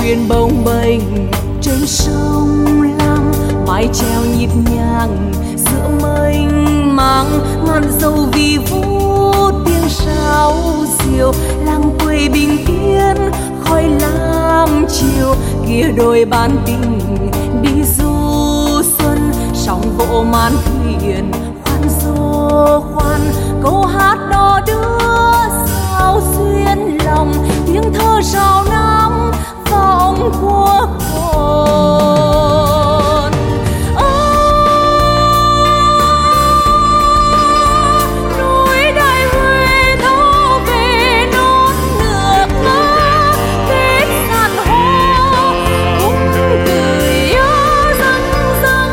thuyền bồng bềnh trên sông Lam, mái chèo nhịp nhàng giữa mênh mang, ngàn dâu vi vũ tiếng sáo diều, làng quê bình yên khói lam chiều. Kia đôi ban tình đi du xuân, sóng vỗ màn thuyền khoan dô khoan, câu hát đò đưa sao xuyên lòng, tiếng thơ rào năm vọng quốc hồn. Núi Đại Huế thấu về nốt nước mắt, kết sàn hoa cũng cười răng răng,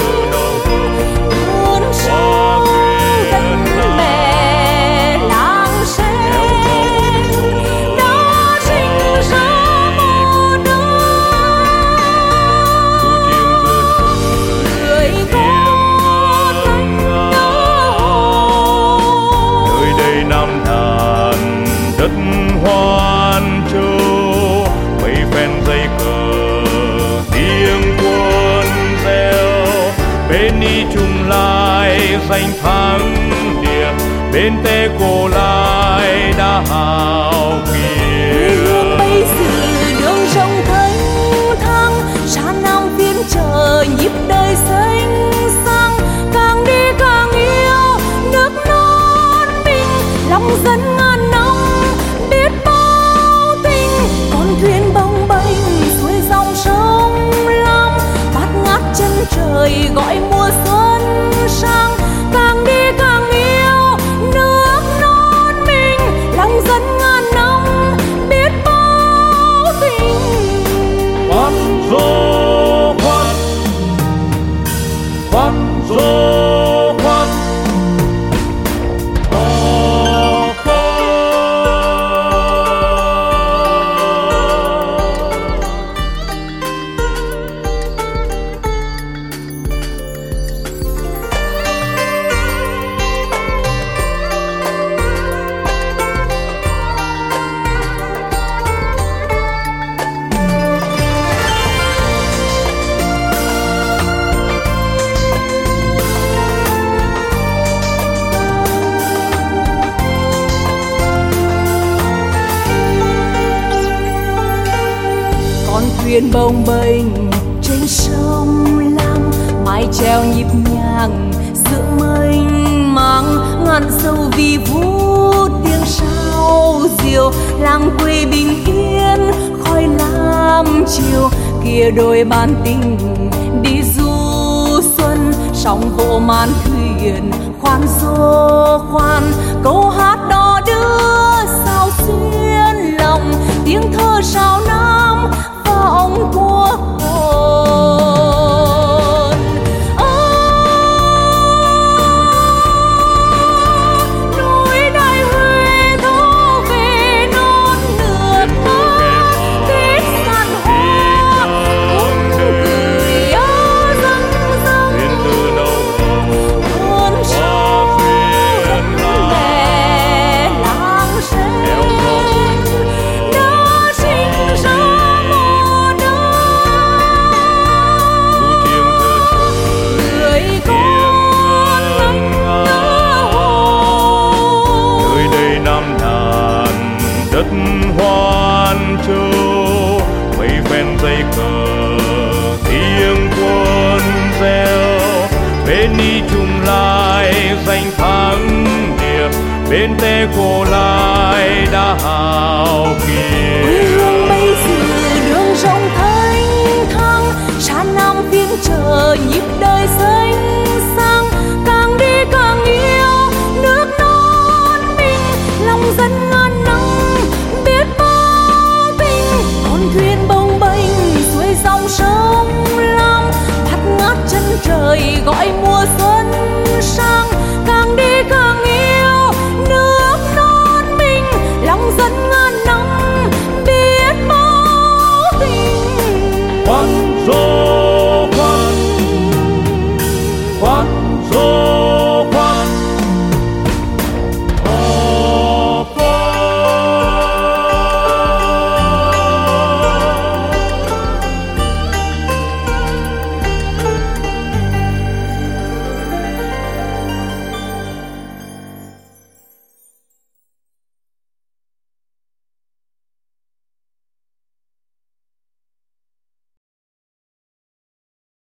muôn sông gần bè làng sen đã sinh ra một người con anh nhớ. Nơi đây Nam Thàn đất hoan châu, mấy phen dây cờ tiếng quân reo, bên đi chung lai danh thắng địa, bên tê cô lai đã hào kiệt. Hương bây giờ đường rộng thênh thang, xa Nam phiên chờ nhịp đời xanh sang, càng đi càng yêu nước non mình, lòng dân ngàn năm biết bao tình. Con thuyền bồng bềnh xuôi dòng sông Lam, bát ngát chân trời gọi mùa xuân sang, càng đi càng yêu nước non mình, lòng dân ngàn năm biết bao tình. Khoan dô khoan, khoan dô khoan, Con thuyền bồng bềnh trên sông Lam, mái chèo nhịp nhàng giữa mênh mang, ngàn dâu vi vũ tiếng sao diều, làng quê bình yên khói lam chiều. Kia đôi ban tình đi du xuân, sóng vỗ màn thuyền khoan dô khoan, câu hát đò đưa sao xuyên lòng, tiếng thơ rào nam vọng quốc hồn. Núi Đại Huế thấu về nốt nước mắt, kết sàn hoa cũng cười răng răng, muôn sông gần bè làng sen đã sinh ra một người con anh nhớ. nơi đây Nam Thàn đất hoan châu, mấy phen dây cờ tiếng quân reo, bên đi chung lai danh thắng địa, bên tê cô lai đã hào kiệt. Quê hương bây giờ đường rộng thênh thang, xa Nam phiên chờ nhịp đời